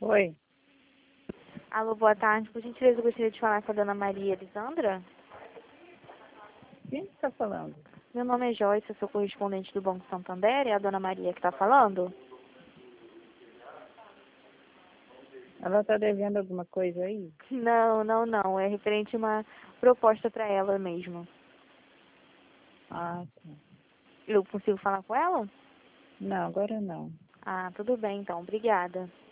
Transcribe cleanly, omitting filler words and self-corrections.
Oi, Alô, boa tarde. Por gentileza, eu gostaria de falar com a dona Maria Elisandra. quem está falando? Meu nome é Joyce, eu sou correspondente do Banco Santander. É a dona Maria que está falando? Ela está devendo alguma coisa aí? Não. É referente a uma proposta para ela mesmo. Ah, tá. Eu consigo falar com ela? Não, agora não. Ah, tudo bem então. Obrigada.